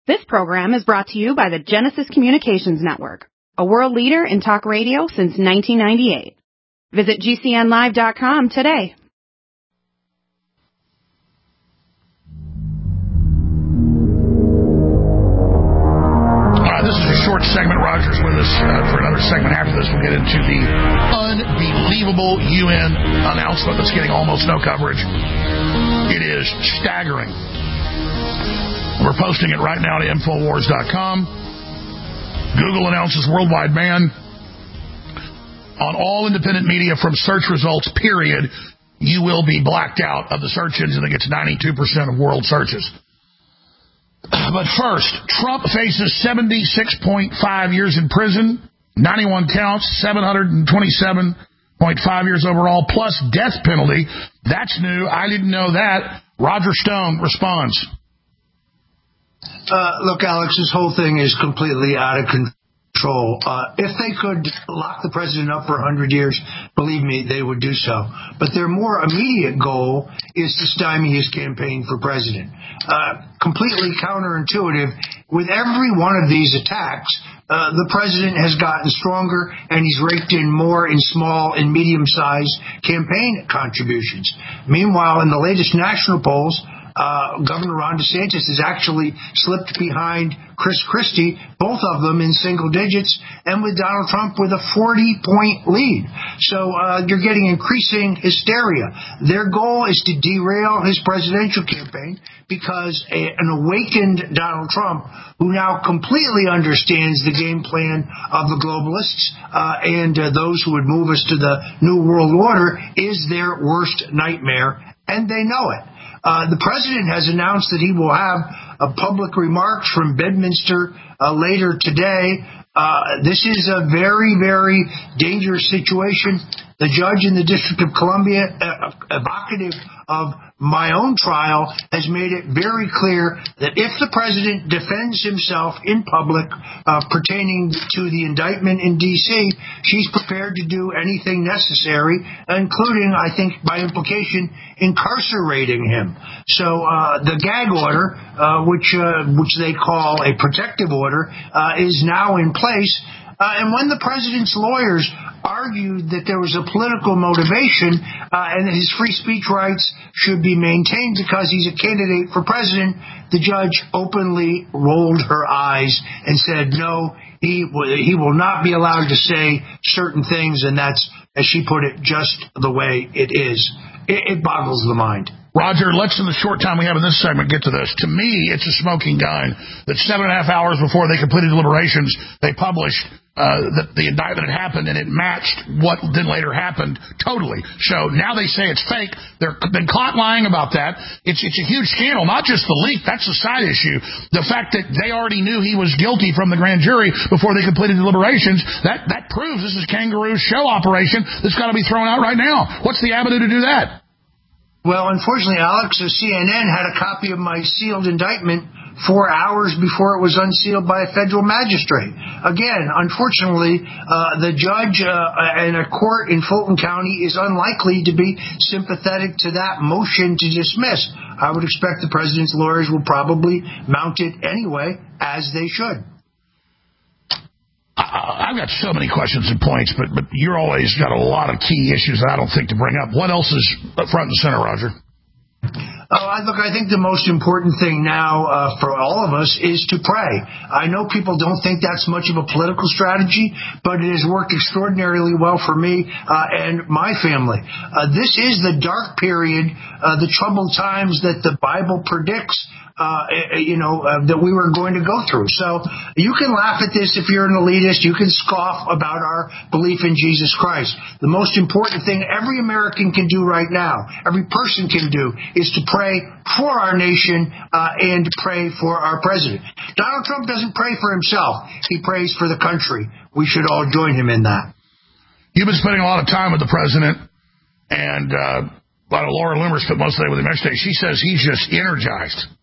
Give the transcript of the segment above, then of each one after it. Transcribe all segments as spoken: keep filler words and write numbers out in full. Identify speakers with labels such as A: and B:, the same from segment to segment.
A: This program is brought to you by the Genesis Communications Network, a world leader in talk radio since nineteen ninety-eight. Visit G C N live dot com today.
B: Uh, this is a short segment. Roger's with us uh, for another segment. After this, we'll get into the unbelievable U N announcement that's getting almost no coverage. It is staggering. We're posting it right now to Infowars dot com. Google announces worldwide ban on all independent media from search results, period. You will be blacked out of the search engine that gets ninety-two percent of world searches. But first, Trump faces seventy-six point five years in prison, ninety-one counts, seven hundred twenty-seven point five years overall, plus death penalty. That's new. I didn't know that. Roger Stone responds.
C: Uh, look, Alex, this whole thing is completely out of control. Uh, if they could lock the president up for one hundred years, believe me, they would do so. But their more immediate goal is to stymie his campaign for president. Uh, completely counterintuitive. With every one of these attacks, uh, the president has gotten stronger, and he's raked in more in small and medium-sized campaign contributions. Meanwhile, in the latest national polls, Uh, Governor Ron DeSantis has actually slipped behind Chris Christie, both of them in single digits, and with Donald Trump with a forty-point lead. So uh, you're getting increasing hysteria. Their goal is to derail his presidential campaign because a, an awakened Donald Trump, who now completely understands the game plan of the globalists uh, and uh, those who would move us to the New World Order, is their worst nightmare, and they know it. Uh, the president has announced that he will have uh, public remarks from Bedminster uh, later today. Uh, this is a very, very dangerous situation. The judge in the District of Columbia, uh, evocative of my own trial, has made it very clear that if the president defends himself in public uh, pertaining to the indictment in D C, she's prepared to do anything necessary, including, I think, by implication, incarcerating him. So uh, the gag order, uh, which uh, which they call a protective order, uh, is now in place. Uh, and when the president's lawyers argued that there was a political motivation uh, and that his free speech rights should be maintained because he's a candidate for president, the judge openly rolled her eyes and said, no, he, w- he will not be allowed to say certain things, and that's, as she put it, just the way it is. It, it boggles the mind.
B: Roger, let's, in the short time we have in this segment, get to this. To me, it's a smoking gun that seven and a half hours before they completed deliberations, they published uh, that the indictment had happened, and it matched what then later happened totally. So now they say it's fake. They've been caught lying about that. It's, it's a huge scandal, not just the leak. That's a side issue. The fact that they already knew he was guilty from the grand jury before they completed deliberations, that, that proves this is Kangaroo show operation that's got to be thrown out right now. What's the avenue to do that?
C: Well, unfortunately, Alex, C N N had a copy of my sealed indictment four hours before it was unsealed by a federal magistrate. Again, unfortunately, uh, the judge uh, in a court in Fulton County is unlikely to be sympathetic to that motion to dismiss. I would expect the president's lawyers will probably mount it anyway, as they should.
B: I've got so many questions and points, but but you're always got a lot of key issues that I don't think to bring up. What else is front and center, Roger?
C: Oh, I, look, I think the most important thing now uh, for all of us is to pray. I know people don't think that's much of a political strategy, but it has worked extraordinarily well for me uh, and my family. Uh, this is the dark period, uh, the troubled times that the Bible predicts. Uh, you know, uh, that we were going to go through. So you can laugh at this if you're an elitist. You can scoff about our belief in Jesus Christ. The most important thing every American can do right now, every person can do, is to pray for our nation uh, and pray for our president. Donald Trump doesn't pray for himself. He prays for the country. We should all join him in that.
B: You've been spending a lot of time with the president, and uh, a lot of Laura Loomer spent most of the day with him yesterday. She says he's just energized.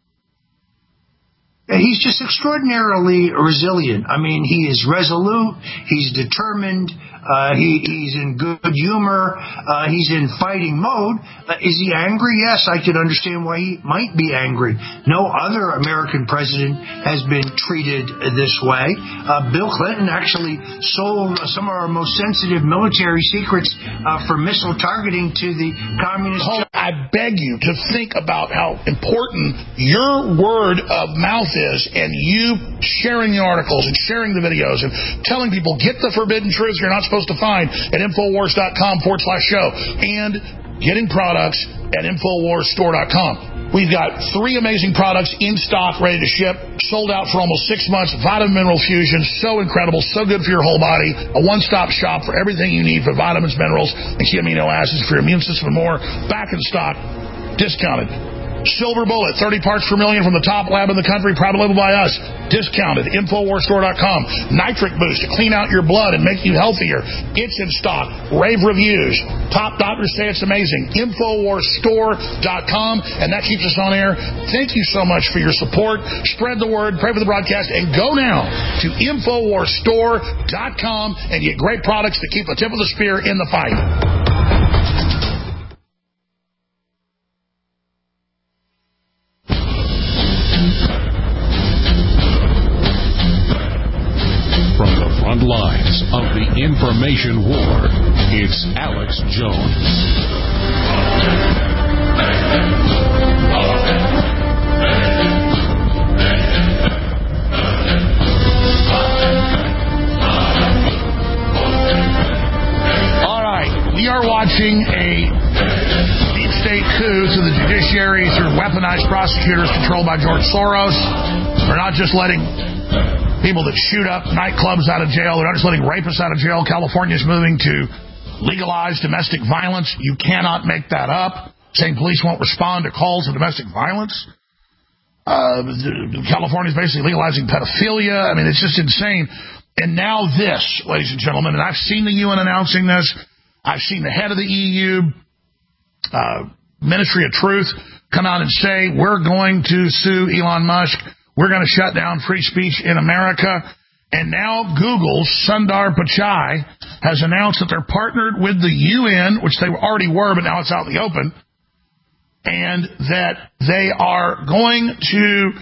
C: He's just extraordinarily resilient. I mean, he is resolute. He's determined. Uh, he, he's in good humor. Uh, he's in fighting mode. Uh, is he angry? Yes, I can understand why he might be angry. No other American president has been treated this way. Uh, Bill Clinton actually sold some of our most sensitive military secrets uh, for missile targeting to the communist.
B: Hold, I beg you to think about how important your word of mouth is, and you sharing the articles and sharing the videos and telling people, get the forbidden truths you're not supposed to find at Infowars.com forward slash show, and getting products at Infowars Store dot com. We've got three amazing products in stock, ready to ship, sold out for almost six months. Vitamin Mineral Fusion, so incredible, so good for your whole body. A one-stop shop for everything you need for vitamins, minerals, and key amino acids for your immune system and more. Back in stock, discounted. Silver Bullet, thirty parts per million from the top lab in the country, proudly labeled by us. Discounted. Infowars Store dot com. Nitric Boost to clean out your blood and make you healthier. It's in stock. Rave reviews. Top doctors say it's amazing. Infowars Store dot com. And that keeps us on air. Thank you so much for your support. Spread the word. Pray for the broadcast. And go now to Infowars Store dot com and get great products to keep the tip of the spear in the fight.
D: Lines of the information war. It's Alex Jones.
B: All right, we are watching a deep state coup through the judiciary, through weaponized prosecutors controlled by George Soros. We're not just letting people that shoot up nightclubs out of jail. They're not just letting rapists out of jail. California's moving to legalize domestic violence. You cannot make that up. Saying police won't respond to calls of domestic violence. Uh, California's basically legalizing pedophilia. I mean, it's just insane. And now this, ladies and gentlemen, and I've seen the U N announcing this. I've seen the head of the E U, uh, Ministry of Truth, come out and say, we're going to sue Elon Musk. We're going to shut down free speech in America. And now Google's Sundar Pichai has announced that they're partnered with the U N, which they already were, but now it's out in the open, and that they are going to,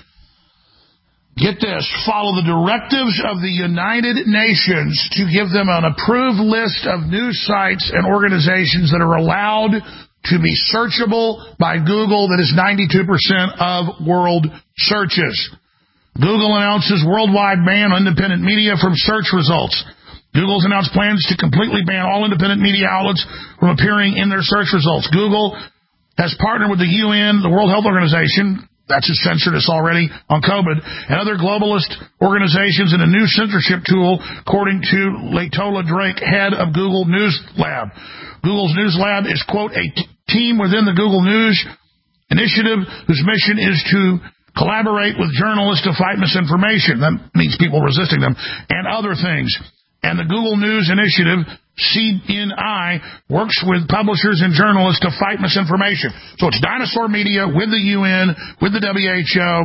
B: get this, follow the directives of the United Nations to give them an approved list of news sites and organizations that are allowed to be searchable by Google that is ninety-two percent of world searches. Google announces worldwide ban on independent media from search results. Google's announced plans to completely ban all independent media outlets from appearing in their search results. Google has partnered with the U N, the World Health Organization, that's just censored us already on COVID, and other globalist organizations in a new censorship tool, according to Latola Drake, head of Google News Lab. Google's News Lab is, quote, a t- team within the Google News Initiative whose mission is to collaborate with journalists to fight misinformation. That means people resisting them, and other things. And the Google News Initiative, C N I, works with publishers and journalists to fight misinformation. So it's dinosaur media with the U N, with the W H O,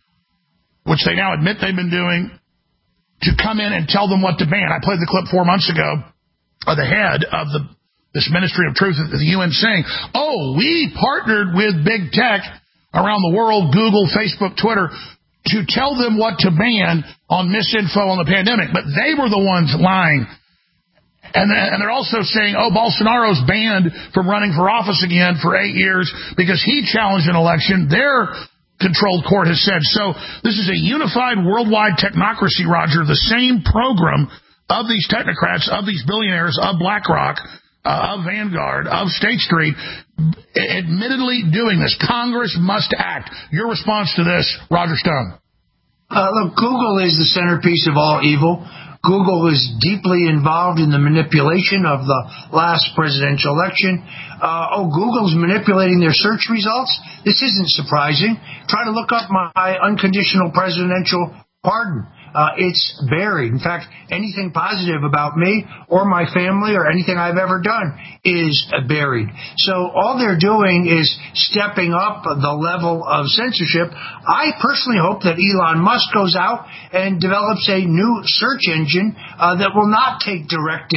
B: which they now admit they've been doing, to come in and tell them what to ban. I played the clip four months ago of the head of the this Ministry of Truth at the U N saying, oh, we partnered with big tech around the world, Google, Facebook, Twitter, to tell them what to ban on misinfo on the pandemic. But they were the ones lying. And, and they're also saying, oh, Bolsonaro's banned from running for office again for eight years because he challenged an election. Their controlled court has said. So this is a unified worldwide technocracy, Roger, the same program of these technocrats, of these billionaires, of BlackRock, Uh, of Vanguard, of State Street, admittedly doing this. Congress must act. Your response to this, Roger Stone?
C: Uh, look, Google is the centerpiece of all evil. Google is deeply involved in the manipulation of the last presidential election. Uh, oh, Google's manipulating their search results? This isn't surprising. Try to look up my unconditional presidential pardon. Uh, it's buried. In fact, anything positive about me or my family or anything I've ever done is buried. So all they're doing is stepping up the level of censorship. I personally hope that Elon Musk goes out and develops a new search engine uh, that will not take directives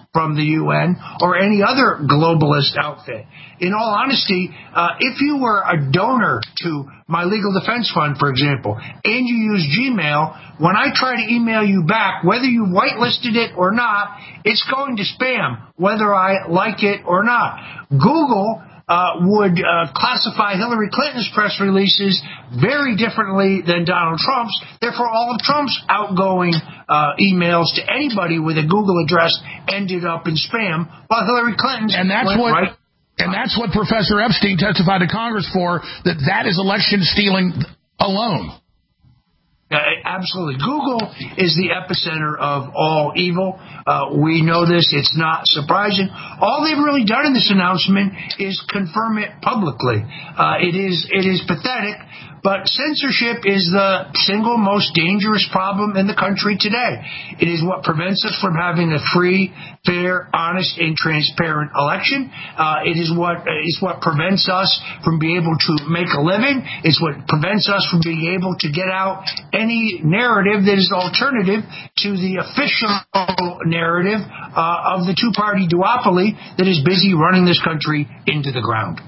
C: from the U N or any other globalist outfit. In all honesty, uh, if you were a donor to my legal defense fund, for example, and you use Gmail, when I try to email you back, whether you whitelisted it or not, it's going to spam, whether I like it or not. Google Uh, would uh, classify Hillary Clinton's press releases very differently than Donald Trump's. Therefore, all of Trump's outgoing uh, emails to anybody with a Google address ended up in spam, while Hillary Clinton's
B: and that's
C: went
B: what,
C: right.
B: And that's what Professor Epstein testified to Congress for, that that is election stealing alone.
C: Uh, absolutely. Google is the epicenter of all evil. Uh, we know this. It's not surprising. All they've really done in this announcement is confirm it publicly. Uh, it is it is pathetic, but censorship is the single most dangerous problem in the country today. It is what prevents us from having a free, fair, honest, and transparent election. Uh, it is what is what prevents us from being able to make a living. It's what prevents us from being able to get out any narrative that is alternative to the official narrative uh, of the two-party duopoly that is busy running this country into the ground.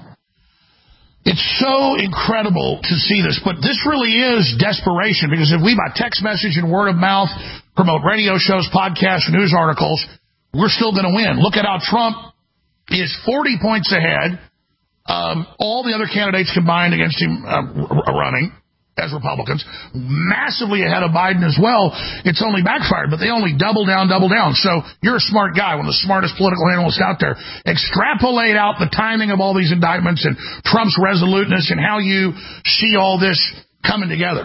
B: It's so incredible to see this, but this really is desperation, because if we, by text message and word of mouth, promote radio shows, podcasts, news articles, we're still going to win. Look at how Trump is forty points ahead. Um, all the other candidates combined against him uh, running as Republicans, massively ahead of Biden as well. It's only backfired, but they only double down, double down. So you're a smart guy, one of the smartest political analysts out there. Extrapolate out the timing of all these indictments and Trump's resoluteness and how you see all this coming together.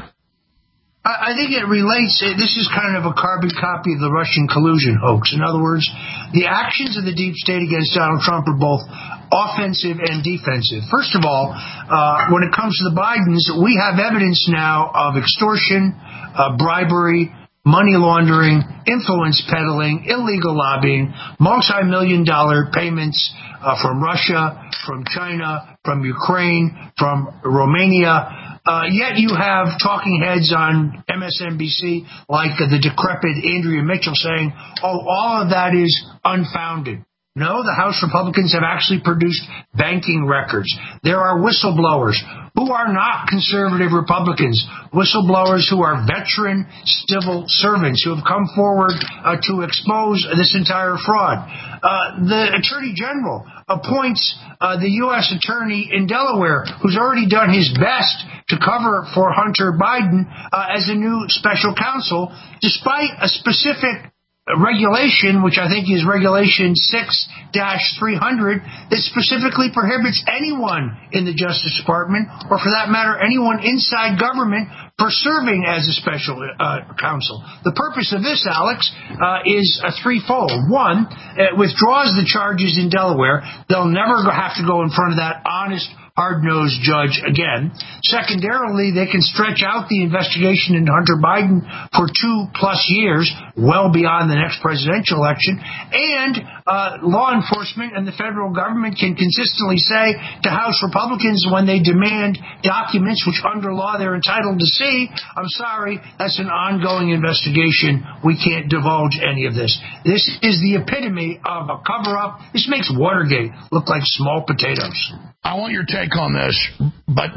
C: I think it relates, this is kind of a carbon copy of the Russian collusion hoax. In other words, the actions of the deep state against Donald Trump are both offensive and defensive. First of all, uh, when it comes to the Bidens, we have evidence now of extortion, uh, bribery, money laundering, influence peddling, illegal lobbying, multi-million dollar payments uh, from Russia, from China, from Ukraine, from Romania. Uh, yet you have talking heads on M S N B C like uh, the decrepit Andrea Mitchell saying, oh, all of that is unfounded. No, the House Republicans have actually produced banking records. There are whistleblowers who are not conservative Republicans, whistleblowers who are veteran civil servants who have come forward uh, to expose this entire fraud. Uh, the Attorney General appoints uh, the U S Attorney in Delaware, who's already done his best to cover for Hunter Biden uh, as a new special counsel, despite a specific regulation, which I think is Regulation six dash three hundred, that specifically prohibits anyone in the Justice Department, or for that matter, anyone inside government, for serving as a special uh, counsel. The purpose of this, Alex, uh, is a threefold. One, it withdraws the charges in Delaware. They'll never have to go in front of that honest, hard-nosed judge again. Secondarily, they can stretch out the investigation into Hunter Biden for two-plus years, well beyond the next presidential election. And uh, law enforcement and the federal government can consistently say to House Republicans when they demand documents which under law they're entitled to see, I'm sorry, that's an ongoing investigation. We can't divulge any of this. This is the epitome of a cover-up. This makes Watergate look like small potatoes.
B: I want your take on this, but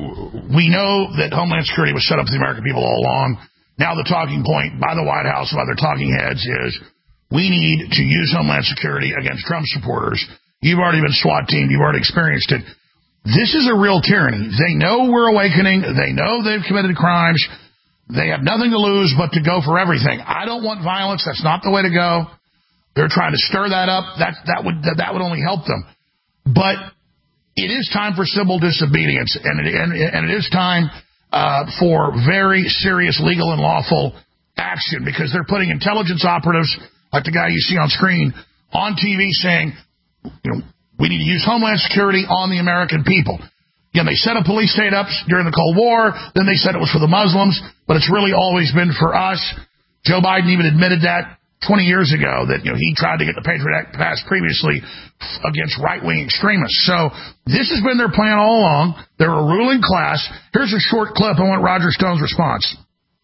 B: we know that Homeland Security was set up for the American people all along. Now the talking point by the White House and other talking heads is we need to use Homeland Security against Trump supporters. You've already been SWAT teamed. You've already experienced it. This is a real tyranny. They know we're awakening. They know they've committed crimes. They have nothing to lose but to go for everything. I don't want violence. That's not the way to go. They're trying to stir that up. That, that would that would only help them. But it is time for civil disobedience, and it, and, and it is time uh, for very serious legal and lawful action, because they're putting intelligence operatives, like the guy you see on screen, on T V saying, you know, we need to use Homeland Security on the American people. Again, they set a police state up during the Cold War, then they said it was for the Muslims, but it's really always been for us. Joe Biden even admitted that twenty years ago, that, you know, he tried to get the Patriot Act passed previously against right-wing extremists. So this has been their plan all along. They're a ruling class. Here's a short clip. I want Roger Stone's response.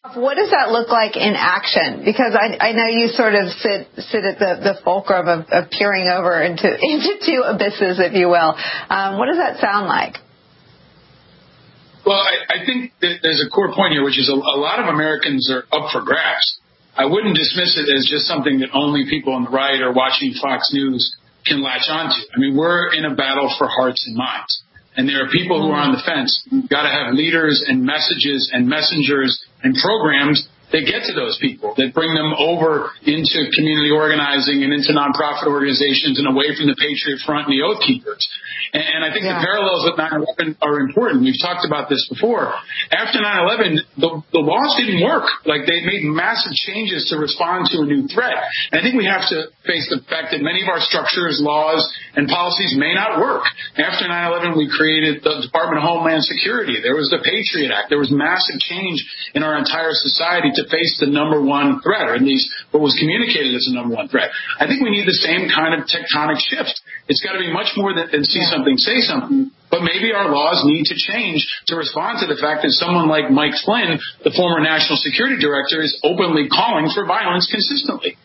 E: What does that look like in action? Because I, I know you sort of sit sit at the, the fulcrum of, of peering over into, into two abysses, if you will. Um, what does that sound like?
F: Well, I, I think that there's a core point here, which is a, a lot of Americans are up for grabs. I wouldn't dismiss it as just something that only people on the right or watching Fox News can latch onto. I mean, we're in a battle for hearts and minds. And there are people who are on the fence. You've got to have leaders and messages and messengers and programs that get to those people, that bring them over into community organizing and into nonprofit organizations and away from the Patriot Front and the Oath Keepers. And, and I think yeah. the parallels with nine eleven are important. We've talked about this before. After nine eleven, the, the laws didn't work. Like, they made massive changes to respond to a new threat. And I think we have to face the fact that many of our structures, laws, and policies may not work. After nine eleven, we created the Department of Homeland Security. There was the Patriot Act. There was massive change in our entire society to face the number one threat, or at least what was communicated as the number one threat. I think we need the same kind of tectonic shift. It's got to be much more than, than see yeah. something, say something. But maybe our laws need to change to respond to the fact that someone like Mike Flynn, the former National Security Director, is openly calling for violence consistently.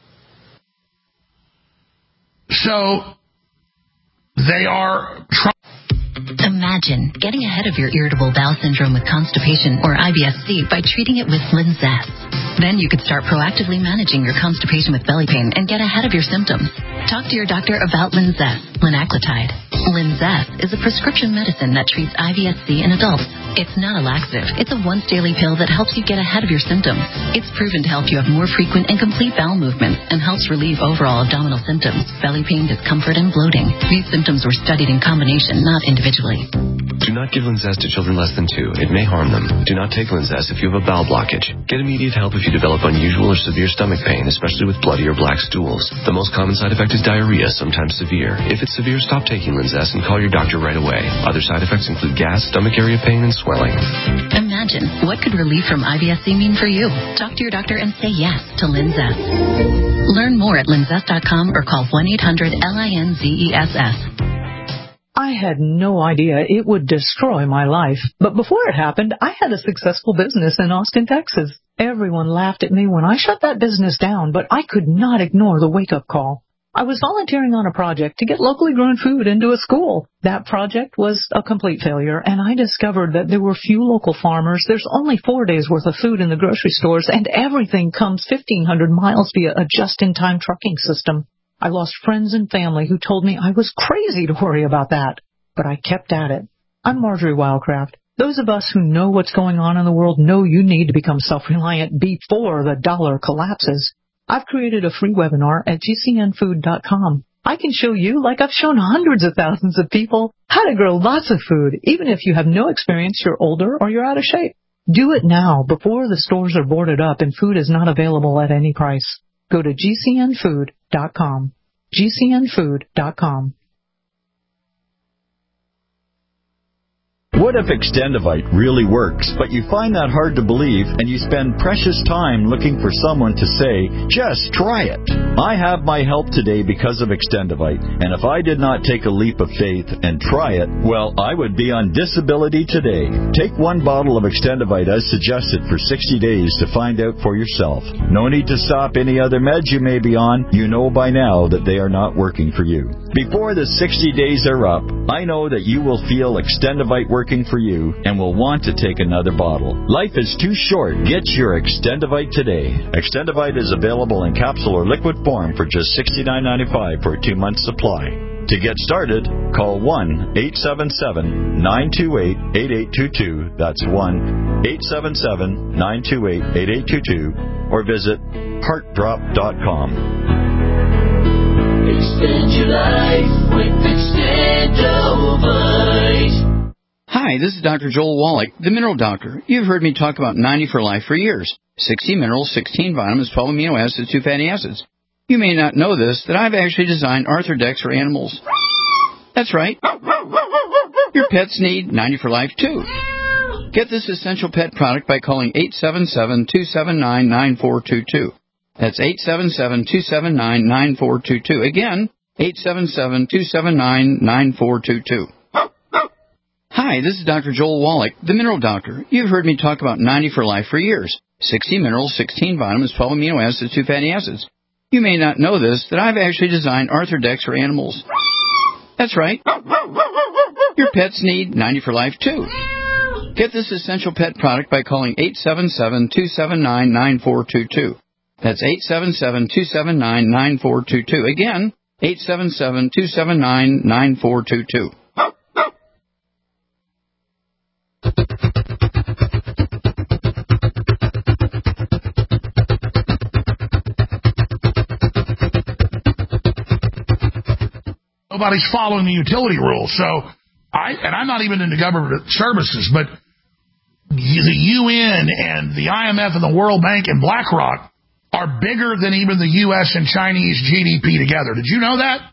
B: So they are trying.
G: Imagine getting ahead of your irritable bowel syndrome with constipation or I B S C by treating it with Linzess. Then you could start proactively managing your constipation with belly pain and get ahead of your symptoms. Talk to your doctor about Linzess, linaclotide. Linzess is a prescription medicine that treats I B S C in adults. It's not a laxative. It's a once-daily pill that helps you get ahead of your symptoms. It's proven to help you have more frequent and complete bowel movements and helps relieve overall abdominal symptoms, belly pain, discomfort, and bloating. These symptoms were studied in combination, not individually.
H: Do not give Linzess to children less than two. It may harm them. Do not take Linzess if you have a bowel blockage. Get immediate help if you develop unusual or severe stomach pain, especially with bloody or black stools. The most common side effect is diarrhea, sometimes severe. If it's severe, stop taking Linzess and call your doctor right away. Other side effects include gas, stomach area pain, and swelling.
G: Imagine, what could relief from I B S C mean for you? Talk to your doctor and say yes to Linzess. Learn more at linzess dot com or call one eight hundred L I N Z E S S.
I: I had no idea it would destroy my life. But before it happened, I had a successful business in Austin, Texas. Everyone laughed at me when I shut that business down, but I could not ignore the wake-up call. I was volunteering on a project to get locally grown food into a school. That project was a complete failure, and I discovered that there were few local farmers. There's only four days' worth of food in the grocery stores, and everything comes fifteen hundred miles via a just-in-time trucking system. I lost friends and family who told me I was crazy to worry about that, but I kept at it. I'm Marjorie Wildcraft. Those of us who know what's going on in the world know you need to become self-reliant before the dollar collapses. I've created a free webinar at G C N food dot com. I can show you, like I've shown hundreds of thousands of people, how to grow lots of food, even if you have no experience, you're older, or you're out of shape. Do it now, before the stores are boarded up and food is not available at any price. Go to G C N food dot com. G C N food dot com.
J: What if Extendivite really works, but you find that hard to believe and you spend precious time looking for someone to say, just try it? I have my help today because of Extendivite, and if I did not take a leap of faith and try it, well, I would be on disability today. Take one bottle of Extendivite as suggested for sixty days to find out for yourself. No need to stop any other meds you may be on. You know by now that they are not working for you. Before the sixty days are up, I know that you will feel Extendivite working for you and will want to take another bottle. Life is too short. Get your Extendivite today. Extendivite is available in capsule or liquid form for just sixty-nine ninety-five for a two-month supply. To get started, call one eight seven seven nine two eight eight eight two two. That's one eight seven seven nine two eight eight eight two two, or visit heart drop dot com.
K: Extend your life with Extendivite.
L: Hi, this is Doctor Joel Wallach, the Mineral Doctor. You've heard me talk about ninety for Life for years. sixty minerals, sixteen vitamins, twelve amino acids, two fatty acids. You may not know this, that I've actually designed Arthrodex for animals. That's right. Your pets need ninety for Life, too. Get this essential pet product by calling eight seven seven, two seven nine, nine four two two. That's eight seven seven, two seven nine, nine four two two. Again, eight seven seven, two seven nine, nine four two two. Hi, this is Doctor Joel Wallach, the Mineral Doctor. You've heard me talk about ninety for Life for years. sixty minerals, sixteen vitamins, twelve amino acids, two fatty acids. You may not know this, that I've actually designed Arthrodex for animals. That's right. Your pets need ninety for life, too. Get this essential pet product by calling eight seven seven, two seven nine, nine four two two. That's eight seven seven, two seven nine, nine four two two. Again, eight seven seven, two seven nine, nine four two two.
B: Nobody's following the utility rules. So, I and I'm not even into government services, but the U N and the I M F and the World Bank and BlackRock are bigger than even the U S and Chinese G D P together. Did you know that?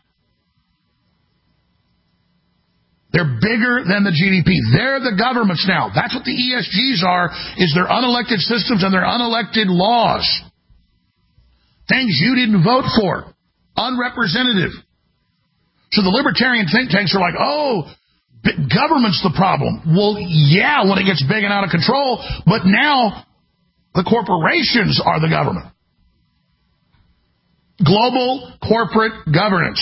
B: They're bigger than the G D P. They're the governments now. That's what the E S Gs are, is their unelected systems and their unelected laws. Things you didn't vote for. Unrepresentative. So the libertarian think tanks are like, oh, government's the problem. Well, yeah, when it gets big and out of control, but now the corporations are the government. Global corporate governance.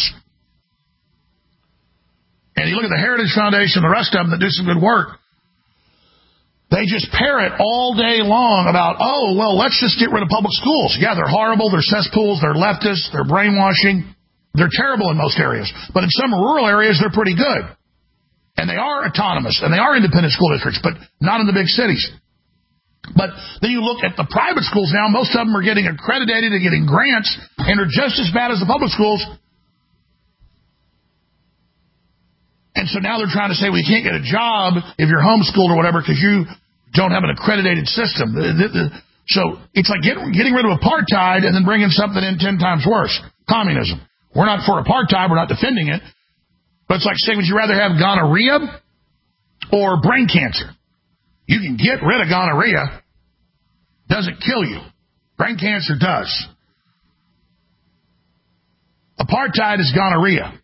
B: And you look at the Heritage Foundation, the rest of them that do some good work, they just parrot all day long about, oh, well, let's just get rid of public schools. Yeah, they're horrible, they're cesspools, they're leftists, they're brainwashing. They're terrible in most areas. But in some rural areas, they're pretty good. And they are autonomous, and they are independent school districts, but not in the big cities. But then you look at the private schools now, most of them are getting accredited and getting grants, and are just as bad as the public schools. And so now they're trying to say, well, you can't get a job if you're homeschooled or whatever because you don't have an accredited system. So it's like getting, getting rid of apartheid and then bringing something in ten times worse. Communism. We're not for apartheid. We're not defending it. But it's like saying, would you rather have gonorrhea or brain cancer? You can get rid of gonorrhea. Doesn't kill you. Brain cancer does. Apartheid is gonorrhea.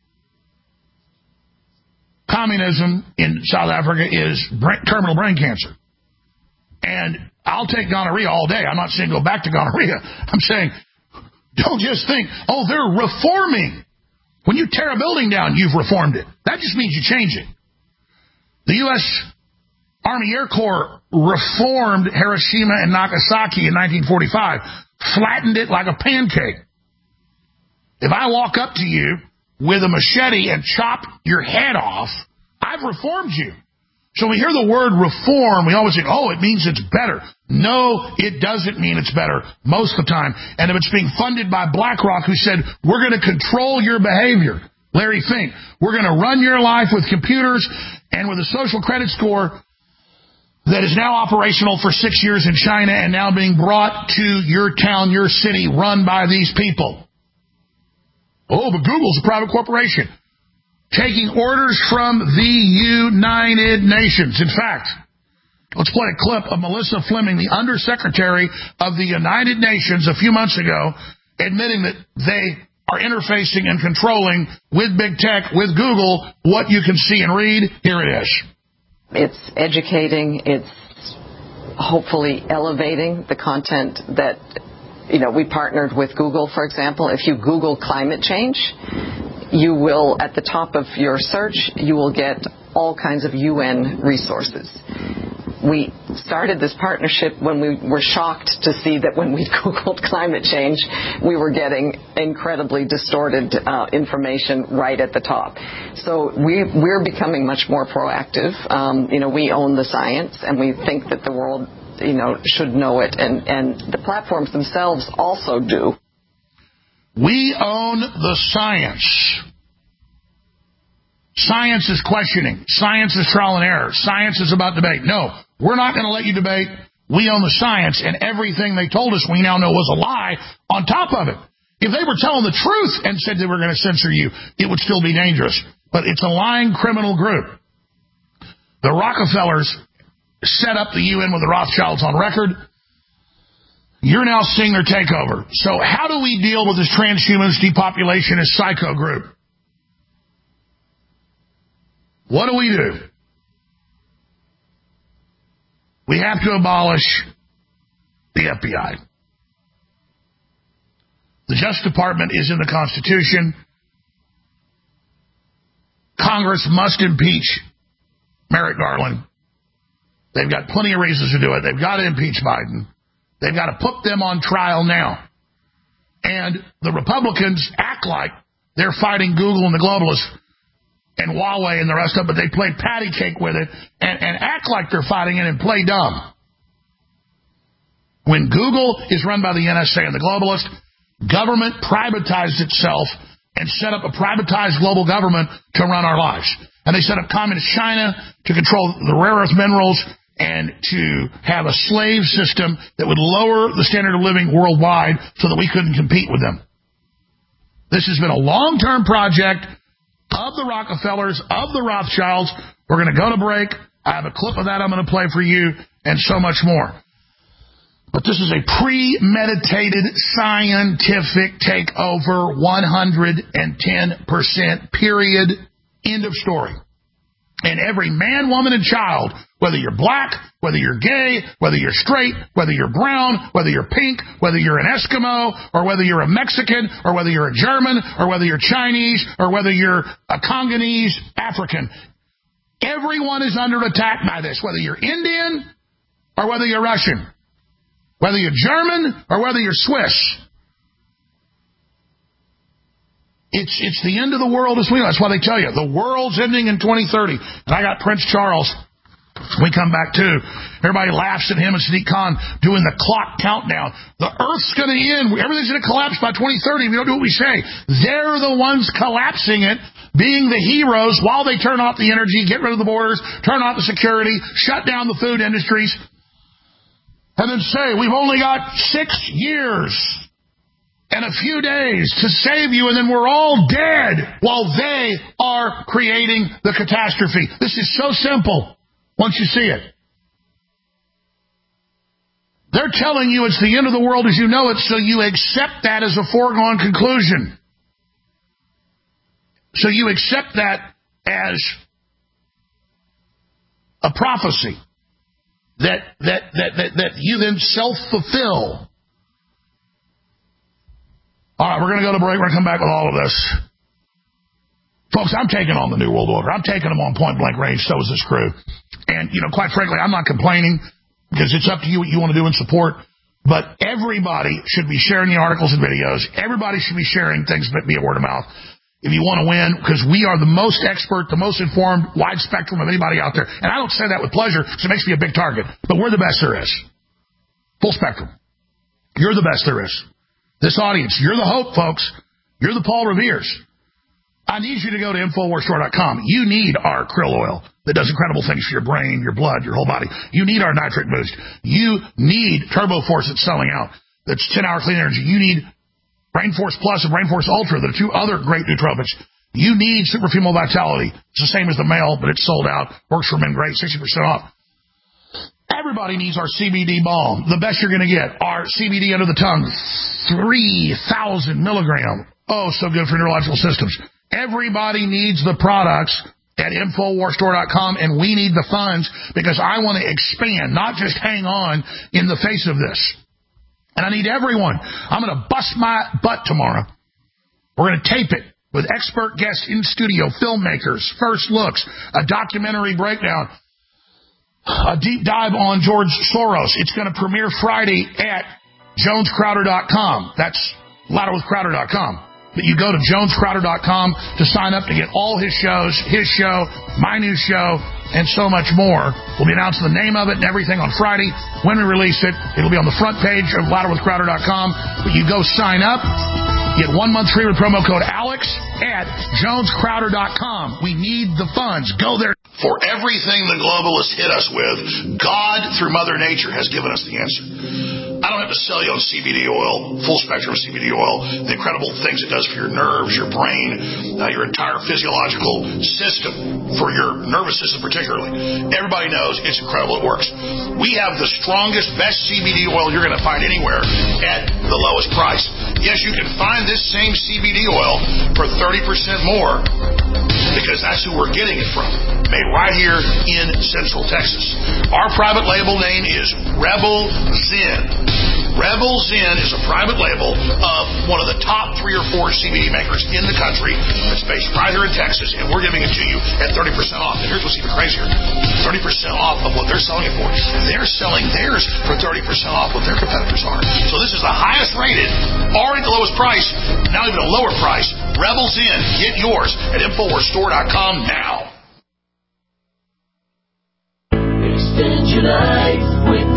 B: Communism in South Africa is brain, terminal brain cancer. And I'll take gonorrhea all day. I'm not saying go back to gonorrhea. I'm saying don't just think, oh, they're reforming. When you tear a building down, you've reformed it. That just means you change it. The U S Army Air Corps reformed Hiroshima and Nagasaki in nineteen forty-five, flattened it like a pancake. If I walk up to you with a machete and chop your head off, I've reformed you. So when we hear the word reform, we always think, oh, it means it's better. No, it doesn't mean it's better most of the time. And if it's being funded by BlackRock, who said, we're going to control your behavior, Larry Fink, we're going to run your life with computers and with a social credit score that is now operational for six years in China and now being brought to your town, your city, run by these people. Oh, but Google's a private corporation. Taking orders from the United Nations. In fact, let's play a clip of Melissa Fleming, the Undersecretary of the United Nations, a few months ago, admitting that they are interfacing and controlling with big tech, with Google, what you can see and read. Here it is.
M: It's educating. It's hopefully elevating the content that, you know, we partnered with Google, for example. If you Google climate change, you will, at the top of your search, you will get all kinds of U N resources. We started this partnership when we were shocked to see that when we Googled climate change, we were getting incredibly distorted uh, information right at the top. So we, we're becoming much more proactive. Um, you know, we own the science, and we think that the world, you know, should know it, and, and the platforms themselves also do.
B: We own the science. Science is questioning. Science is trial and error. Science is about debate. No, we're not going to let you debate. We own the science, and everything they told us we now know was a lie on top of it. If they were telling the truth and said they were going to censor you, it would still be dangerous. But it's a lying criminal group. The Rockefellers set up the U N with the Rothschilds on record. You're now seeing their takeover. So how do we deal with this transhumanist depopulationist psycho group? What do we do? We have to abolish the F B I. The Justice Department is in the Constitution. Congress must impeach Merrick Garland. They've got plenty of reasons to do it. They've got to impeach Biden. They've got to put them on trial now. And the Republicans act like they're fighting Google and the globalists and Huawei and the rest of it, but they play patty cake with it and, and act like they're fighting it and play dumb. When Google is run by the N S A and the globalists, government privatized itself and set up a privatized global government to run our lives. And they set up communist China to control the rare earth minerals and to have a slave system that would lower the standard of living worldwide so that we couldn't compete with them. This has been a long-term project of the Rockefellers, of the Rothschilds. We're going to go to break. I have a clip of that I'm going to play for you and so much more. But this is a premeditated scientific takeover, one hundred ten percent, period, end of story. And every man, woman, and child, whether you're black, whether you're gay, whether you're straight, whether you're brown, whether you're pink, whether you're an Eskimo, or whether you're a Mexican, or whether you're a German, or whether you're Chinese, or whether you're a Congolese African, everyone is under attack by this, whether you're Indian or whether you're Russian. Whether you're German or whether you're Swiss. It's it's the end of the world as we know. That's why they tell you the world's ending in twenty thirty. And I got Prince Charles. We come back too. Everybody laughs at him and Sadiq Khan doing the clock countdown. The Earth's going to end. Everything's going to collapse by twenty thirty if we don't do what we say. They're the ones collapsing it, being the heroes while they turn off the energy, get rid of the borders, turn off the security, shut down the food industries. And then say, we've only got six years and a few days to save you, and then we're all dead while they are creating the catastrophe. This is so simple once you see it. They're telling you it's the end of the world as you know it, so you accept that as a foregone conclusion. So you accept that as a prophecy. That, that that that that you then self-fulfill. All right, we're going to go to break. We're going to come back with all of this. Folks, I'm taking on the New World Order. I'm taking them on point-blank range. So is this crew. And, you know, quite frankly, I'm not complaining because it's up to you what you want to do and support. But everybody should be sharing the articles and videos. Everybody should be sharing things via word of mouth. If you want to win, because we are the most expert, the most informed, wide spectrum of anybody out there. And I don't say that with pleasure because it makes me a big target. But we're the best there is. Full spectrum. You're the best there is. This audience, you're the hope, folks. You're the Paul Revere's. I need you to go to Infowars Store dot com. You need our krill oil that does incredible things for your brain, your blood, your whole body. You need our nitric boost. You need Turbo Force that's selling out. That's ten-hour clean energy. You need Brainforce Plus and Brainforce Ultra, the two other great nootropics. You need Super Female Vitality. It's the same as the male, but it's sold out. Works for men great, sixty percent off. Everybody needs our C B D balm, the best you're going to get. Our C B D under the tongue, three thousand milligram. Oh, so good for neurological systems. Everybody needs the products at Infowars Store dot com, and we need the funds because I want to expand, not just hang on in the face of this. And I need everyone. I'm going to bust my butt tomorrow. We're going to tape it with expert guests in studio, filmmakers, first looks, a documentary breakdown, a deep dive on George Soros. It's going to premiere Friday at Jones Crowder dot com. That's louder with crowder dot com. But you go to Jones Crowder dot com to sign up to get all his shows, his show, my new show, and so much more. We'll be announcing the name of it and everything on Friday. When we release it, it'll be on the front page of louder with crowder dot com. But you go sign up, get one month free with promo code Alex at Jones Crowder dot com. We need the funds. Go there. For everything the globalists hit us with, God, through Mother Nature, has given us the answer. I don't have to sell you on C B D oil, full spectrum C B D oil, the incredible things it does for your nerves, your brain, uh, your entire physiological system, for your nervous system particularly. Everybody knows it's incredible. It works. We have the strongest, best C B D oil you're going to find anywhere at the lowest price. Yes, you can find this same C B D oil for thirty percent more because that's who we're getting it from. Made right here in Central Texas. Our private label name is Rebel Zen. Rebel Zen is a private label of one of the top three or four C B D makers in the country. It's based right here in Texas, and we're giving it to you at thirty percent off. And here's what's even crazier. thirty percent off of what they're selling it for. They're selling theirs for thirty percent off what their competitors are. So this is the highest rated, already the lowest price, now even a lower price. Rebel Zen. Get yours at Infowars Store dot com now.
K: Extend your life with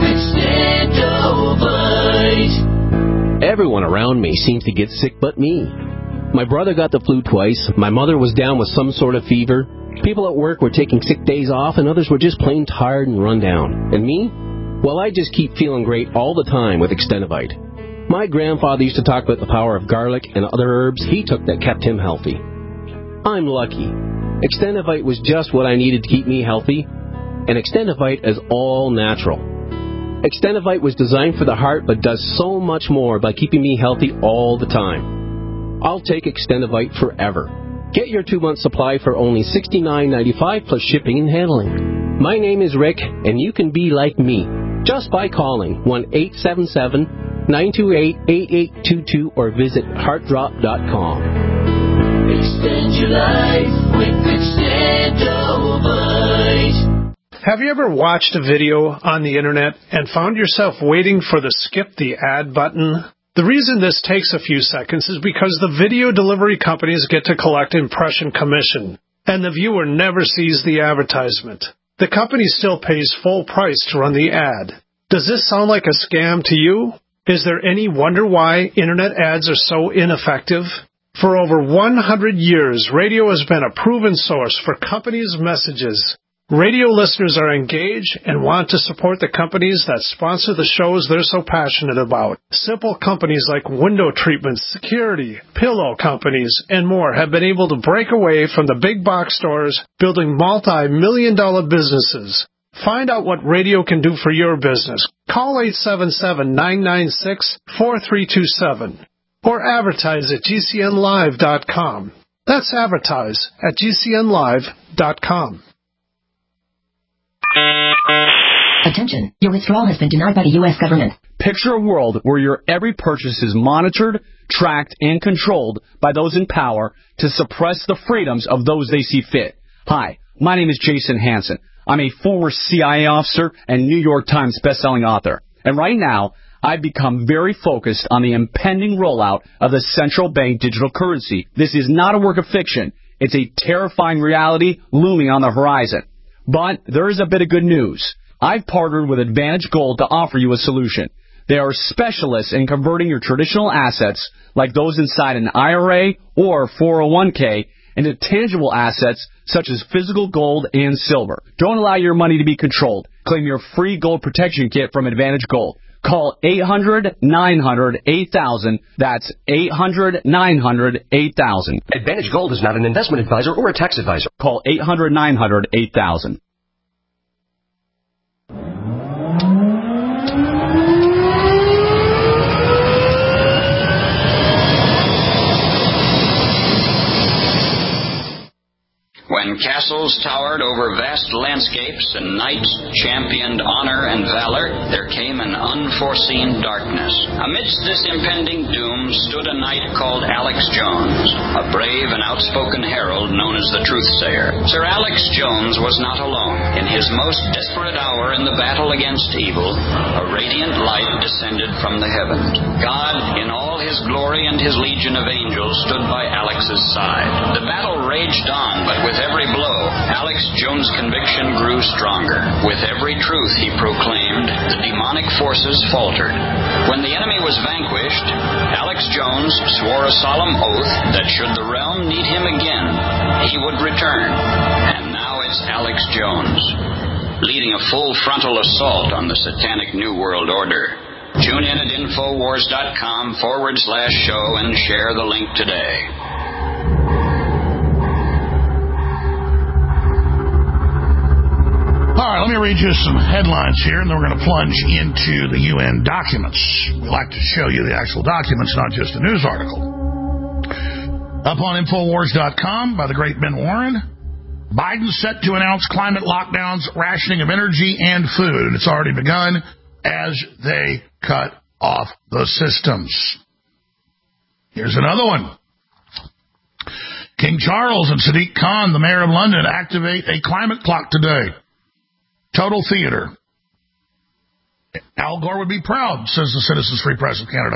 K: Extendovite.
N: Everyone around me seems to get sick but me. My brother got the flu twice. My mother was down with some sort of fever. People at work were taking sick days off, and others were just plain tired and run down. And me? Well, I just keep feeling great all the time with Extendovite. My grandfather used to talk about the power of garlic and other herbs he took that kept him healthy. I'm lucky. Extendovite was just what I needed to keep me healthy, and Extendovite is all natural. Extendovite was designed for the heart but does so much more by keeping me healthy all the time. I'll take Extendovite forever. Get your two-month supply for only sixty-nine ninety-five plus shipping and handling. My name is Rick, and you can be like me just by calling one eight seven seven, nine two eight, eight eight two two or visit heart drop dot com.
K: Extend your life with Extendovite.
O: Have you ever watched a video on the internet and found yourself waiting for the skip the ad button? The reason this takes a few seconds is because the video delivery companies get to collect impression commission, and the viewer never sees the advertisement. The company still pays full price to run the ad. Does this sound like a scam to you? Is there any wonder why internet ads are so ineffective? For over one hundred years, radio has been a proven source for companies' messages. Radio listeners are engaged and want to support the companies that sponsor the shows they're so passionate about. Simple companies like window treatments, security, pillow companies, and more have been able to break away from the big box stores, building multi-million dollar businesses. Find out what radio can do for your business. Call eight seven seven, nine nine six, four three two seven or advertise at G C N live dot com. That's advertise at G C N live dot com.
P: Attention, your withdrawal has been denied by the U S government.
Q: Picture a world where your every purchase is monitored, tracked, and controlled by those in power to suppress the freedoms of those they see fit. Hi, my name is Jason Hansen. I'm a former C I A officer and New York Times bestselling author. And right now, I've become very focused on the impending rollout of the central bank digital currency. This is not a work of fiction. It's a terrifying reality looming on the horizon. But there is a bit of good news. I've partnered with Advantage Gold to offer you a solution. They are specialists in converting your traditional assets, like those inside an I R A or four oh one k, into tangible assets such as physical gold and silver. Don't allow your money to be controlled. Claim your free gold protection kit from Advantage Gold. Call eight hundred, nine hundred, eight thousand. That's eight hundred, nine hundred, eight thousand.
R: Advantage Gold is not an investment advisor or a tax advisor.
Q: Call eight hundred, nine hundred, eight thousand.
S: When castles towered over vast landscapes and knights championed honor and valor, there came an unforeseen darkness. Amidst this impending doom stood a knight called Alex Jones, a brave and outspoken herald known as the Truthsayer. Sir Alex Jones was not alone. In his most desperate hour in the battle against evil, a radiant light descended from the heavens. God, in all his glory and his legion of angels, stood by Alex's side. The battle raged on, but with every blow, Alex Jones' conviction grew stronger. With every truth he proclaimed, the demonic forces faltered. When the enemy was vanquished, Alex Jones swore a solemn oath that should the realm need him again, he would return. And now it's Alex Jones, leading a full frontal assault on the satanic New World Order. Tune in at Infowars.com forward slash show and share the link today.
B: All right, let me read you some headlines here, and then we're going to plunge into the U N documents. We like to show you the actual documents, not just a news article. Up on Infowars dot com by the great Ben Warren, Biden set to announce climate lockdowns, rationing of energy and food. It's already begun as they cut off the systems. Here's another one. King Charles and Sadiq Khan, the mayor of London, activate a climate clock today. Total theater. Al Gore would be proud, says the Citizens Free Press of Canada.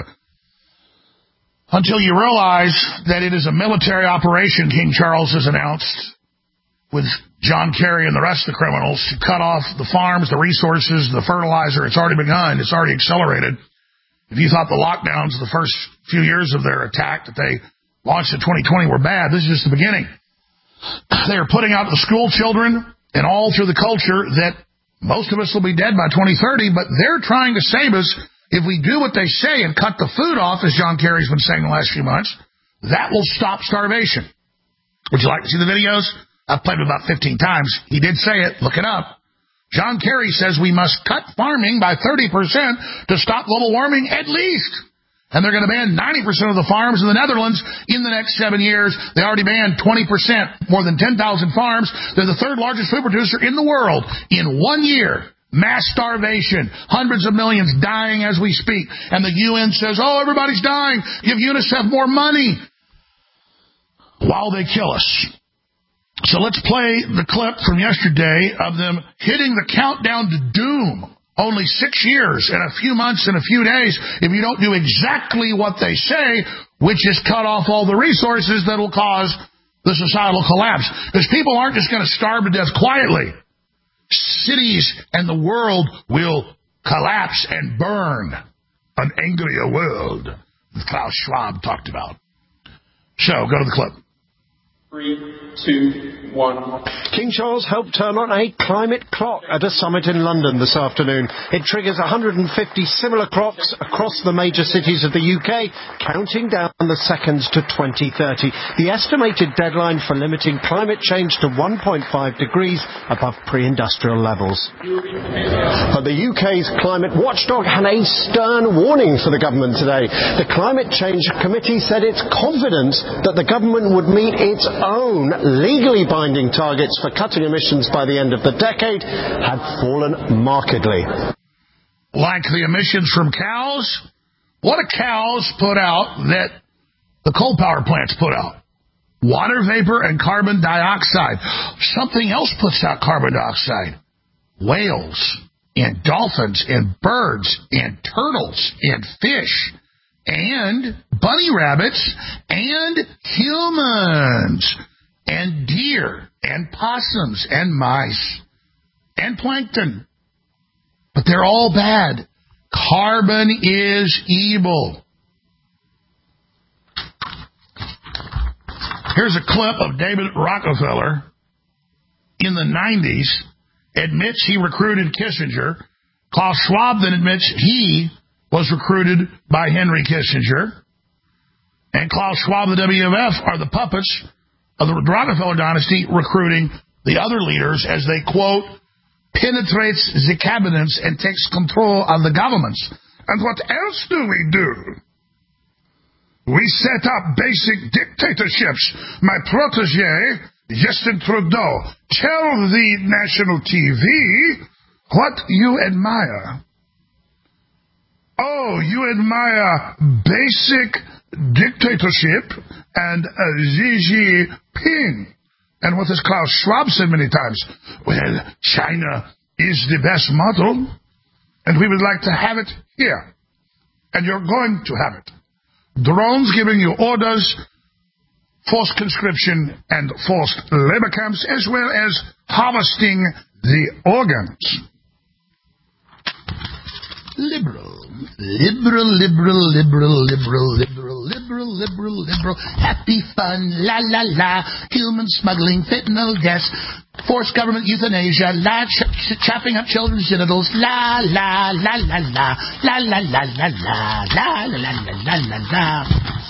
B: Until you realize that it is a military operation, King Charles has announced, with John Kerry and the rest of the criminals, to cut off the farms, the resources, the fertilizer. It's already begun. It's already accelerated. If you thought the lockdowns the first few years of their attack that they launched in twenty twenty were bad, this is just the beginning. They are putting out the school children and all through the culture that most of us will be dead by twenty thirty, but they're trying to save us. If we do what they say and cut the food off, as John Kerry's been saying the last few months, that will stop starvation. Would you like to see the videos? I've played it about fifteen times. He did say it. Look it up. John Kerry says we must cut farming by thirty percent to stop global warming at least. And they're going to ban ninety percent of the farms in the Netherlands in the next seven years. They already banned twenty percent, more than ten thousand farms. They're the third largest food producer in the world. In one year, mass starvation, hundreds of millions dying as we speak. And the U N says, oh, everybody's dying. Give UNICEF more money while they kill us. So let's play the clip from yesterday of them hitting the countdown to doom. Only six years and a few months and a few days if you don't do exactly what they say, which is cut off all the resources that will cause the societal collapse. Because people aren't just going to starve to death quietly. Cities and the world will collapse and burn. An angrier world, as Klaus Schwab talked about. So, go to the clip.
T: Three, two, one. King Charles helped turn on a climate clock at a summit in London this afternoon. It triggers one hundred fifty similar clocks across the major cities of the U K, counting down the seconds to twenty thirty. The estimated deadline for limiting climate change to one point five degrees above pre-industrial levels. But the U K's climate watchdog had a stern warning for the government today. The Climate Change Committee said it's confident that the government would meet its own legally binding targets for cutting emissions by the end of the decade had fallen markedly.
B: Like the emissions from cows? What do cows put out that the coal power plants put out? Water vapor and carbon dioxide. Something else puts out carbon dioxide. Whales and dolphins and birds and turtles and fish and bunny rabbits and humans and deer and possums and mice and plankton. But they're all bad. Carbon is evil. Here's a clip of David Rockefeller in the nineties admits he recruited Kissinger. Klaus Schwab then admits he was recruited by Henry Kissinger. And Klaus Schwab and the W M F are the puppets of the Rockefeller dynasty recruiting the other leaders as they, quote, penetrates the cabinets and takes control of the governments. And what else do we do? We set up basic dictatorships. My protege, Justin Trudeau, tell the national T V what you admire. Oh, you admire basic dictatorship and uh, Xi Jinping. And what has Klaus Schwab said many times? Well, China is the best model, and we would like to have it here. And you're going to have it. Drones giving you orders, forced conscription and forced labor camps, as well as harvesting the organs. Liberal, liberal, liberal, liberal, liberal, liberal, liberal, liberal, liberal, happy fun, la la la, human smuggling, fentanyl deaths, forced government euthanasia, la, ch- chopping up children's genitals, la la la la la, la la la la la, la la la la la la.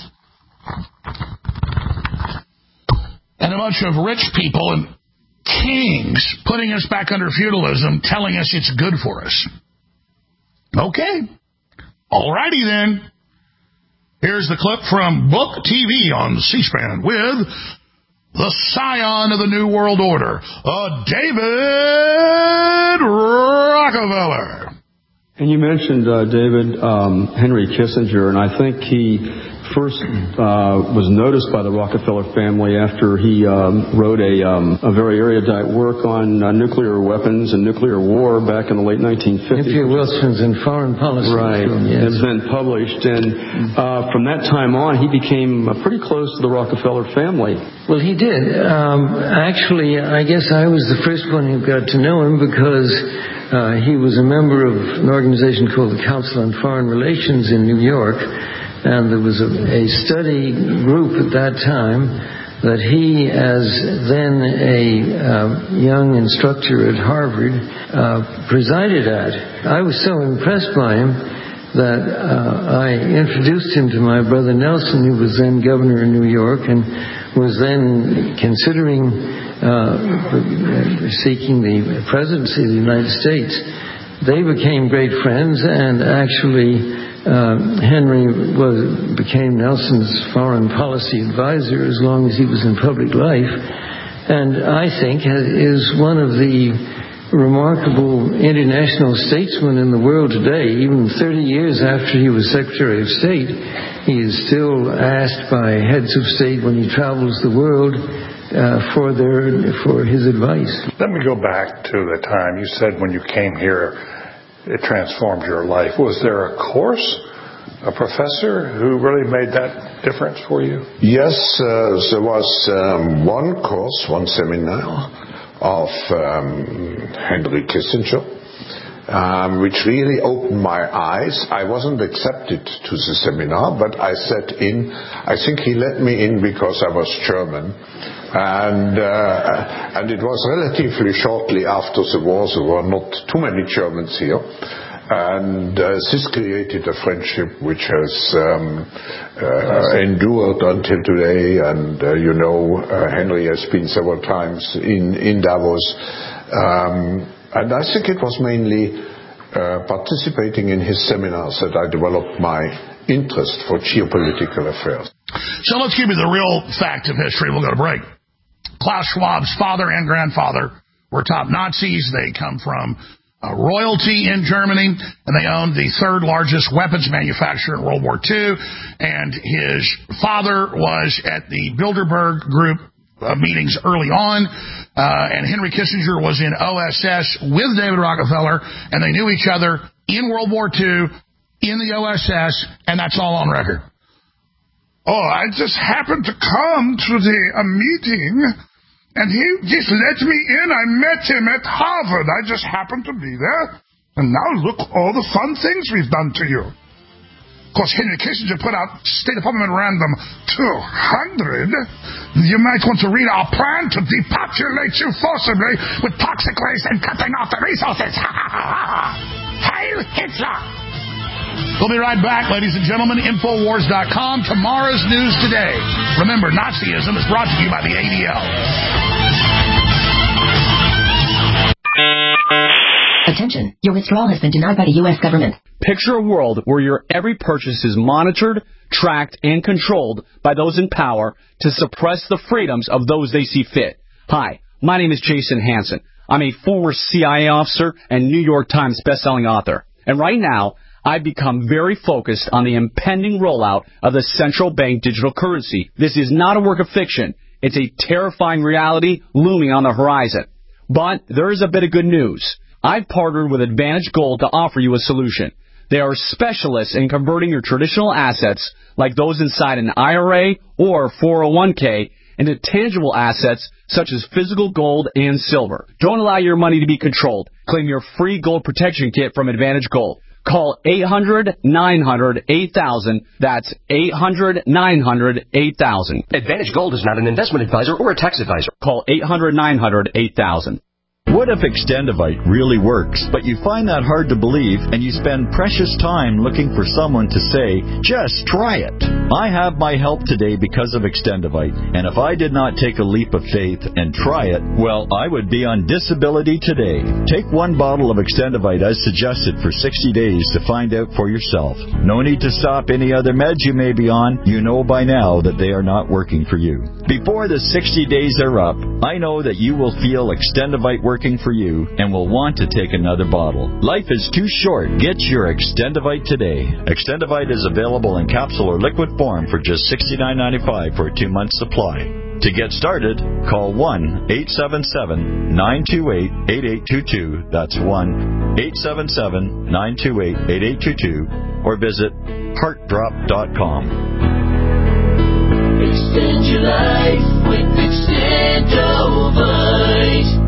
B: And a bunch of rich people and kings putting us back under feudalism, telling us it's good for us. Okay. Alrighty then. Here's the clip from Book T V on C-SPAN with the scion of the New World Order, uh, David Rockefeller.
U: And you mentioned, uh, David, um, Henry Kissinger, and I think he first uh, was noticed by the Rockefeller family after he um, wrote a, um, a very erudite work on uh, nuclear weapons and nuclear war back in the late nineteen fifties.
V: Nuclear weapons and foreign policy.
U: Right.
V: Yes.
U: It's been published, and uh, from that time on, he became uh, pretty close to the Rockefeller family.
V: Well, he did. Um, actually, I guess I was the first one who got to know him because uh, he was a member of an organization called the Council on Foreign Relations in New York. And there was a, a study group at that time that he, as then a uh, young instructor at Harvard, uh, presided at. I was so impressed by him that uh, I introduced him to my brother Nelson, who was then governor of New York and was then considering uh, seeking the presidency of the United States. They became great friends, and actually Uh, Henry was, became Nelson's foreign policy advisor as long as he was in public life, and I think is one of the remarkable international statesmen in the world today. Even thirty years after he was Secretary of State, he is still asked by heads of state when he travels the world uh, for their for his advice.
W: Let me go back to the time you said when you came here it transformed your life. Was there a course, a professor who really made that difference for you?
X: Yes, uh, there was um, one course, one seminar of um, Henry Kissinger, um, which really opened my eyes. I wasn't accepted to the seminar, but I sat in. I think he let me in because I was German. And uh, and it was relatively shortly after the war. There were not too many Germans here, and uh, this created a friendship which has um, uh, endured until today. And uh, you know, uh, Henry has been several times in in Davos, um, and I think it was mainly uh, participating in his seminars that I developed my interest for geopolitical affairs.
B: So let's give you the real fact of history. We'll go to break. Klaus Schwab's father and grandfather were top Nazis. They come from uh, royalty in Germany, and they owned the third largest weapons manufacturer in World War Two. And his father was at the Bilderberg Group uh, meetings early on, uh, and Henry Kissinger was in O S S with David Rockefeller, and they knew each other in World War Two in the O S S, and that's all on record.
Y: Oh, I just happened to come to the a meeting, and he just let me in. I met him at Harvard. I just happened to be there. And now look all the fun things we've done to you. Of course, Henry Kissinger put out State Department Memorandum two hundred. You might want to read our plan to depopulate you forcibly with toxic waste and cutting off the resources. Heil Hitler!
B: We'll be right back, ladies and gentlemen. Infowars dot com, tomorrow's news today. Remember, Nazism is brought to you by the A D L.
P: Attention, your withdrawal has been denied by the U S government.
Q: Picture a world where your every purchase is monitored, tracked, and controlled by those in power to suppress the freedoms of those they see fit. Hi, my name is Jason Hansen. I'm a former C I A officer and New York Times bestselling author. And right now, I've become very focused on the impending rollout of the central bank digital currency. This is not a work of fiction. It's a terrifying reality looming on the horizon. But there is a bit of good news. I've partnered with Advantage Gold to offer you a solution. They are specialists in converting your traditional assets, like those inside an I R A or four oh one k, into tangible assets such as physical gold and silver. Don't allow your money to be controlled. Claim your free gold protection kit from Advantage Gold. Call eight hundred, nine hundred, eight thousand. That's eight hundred, nine hundred, eight thousand.
R: Advantage Gold is not an investment advisor or a tax advisor.
Q: Call eight hundred, nine hundred, eight thousand.
J: What if Extendivite really works, but you find that hard to believe and you spend precious time looking for someone to say, just try it? I have my help today because of Extendivite, and if I did not take a leap of faith and try it, well, I would be on disability today. Take one bottle of Extendivite as suggested for sixty days to find out for yourself. No need to stop any other meds you may be on. You know by now that they are not working for you. Before the sixty days are up, I know that you will feel Extendivite working working for you and will want to take another bottle. Life is too short. Get your Extendivite today. Extendivite is available in capsule or liquid form for just sixty-nine ninety-five for a two-month supply. To get started, call one eight seven seven, nine two eight, eight eight two two. That's one eight seven seven, nine two eight, eight eight two two. Or visit heart drop dot com.
K: Extend your life with Extendovite.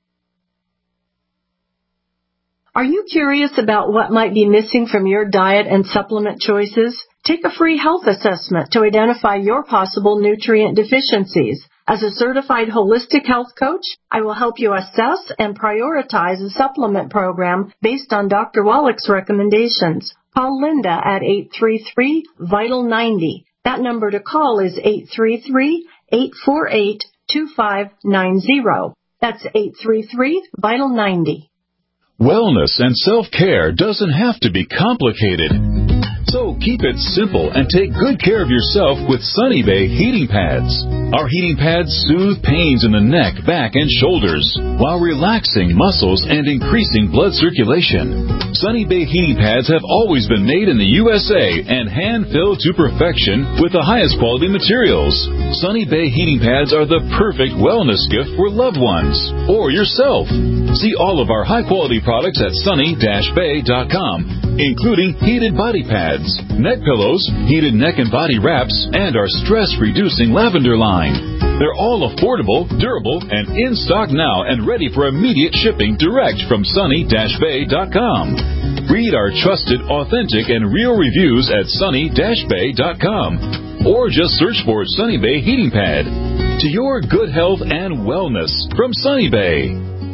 A: Are you curious about what might be missing from your diet and supplement choices? Take a free health assessment to identify your possible nutrient deficiencies. As a certified holistic health coach, I will help you assess and prioritize a supplement program based on Doctor Wallach's recommendations. Call Linda at eight three three, vital ninety. That number to call is eight three three, eight four eight, two five nine zero. That's eight three three, vital ninety.
C: Wellness and self-care doesn't have to be complicated. So keep it simple and take good care of yourself with Sunny Bay heating pads. Our heating pads soothe pains in the neck, back, and shoulders while relaxing muscles and increasing blood circulation. Sunny Bay heating pads have always been made in the U S A and hand-filled to perfection with the highest quality materials. Sunny Bay heating pads are the perfect wellness gift for loved ones or yourself. See all of our high-quality products at sunny dash bay dot com, including heated body pads, neck pillows, heated neck and body wraps, and our stress-reducing lavender line. They're all affordable, durable, and in stock now and ready for immediate shipping direct from sunny dash bay dot com. Read our trusted, authentic, and real reviews at sunny dash bay dot com or just search for Sunny Bay Heating Pad. To your good health and wellness from Sunny Bay.